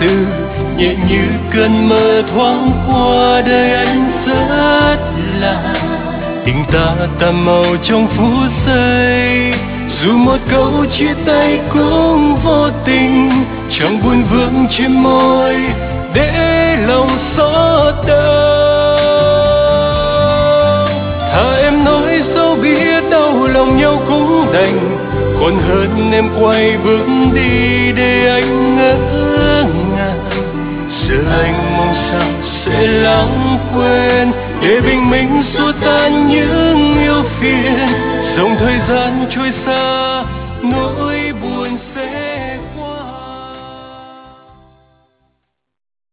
từ nhẹ như cơn mơ thoáng qua đời anh rất là tình ta màu trong phút giây, dù một câu chia tay cũng vô tình, chẳng buồn vương trên môi để lòng xót đau. Thà em nói dẫu biết đau lòng nhau cũng đành, còn hơn em quay bước đi để anh ngỡ ngàng. Giờ anh mong sao sẽ lãng quên, để bình minh xua tan những yêu phiền, dòng thời gian trôi xa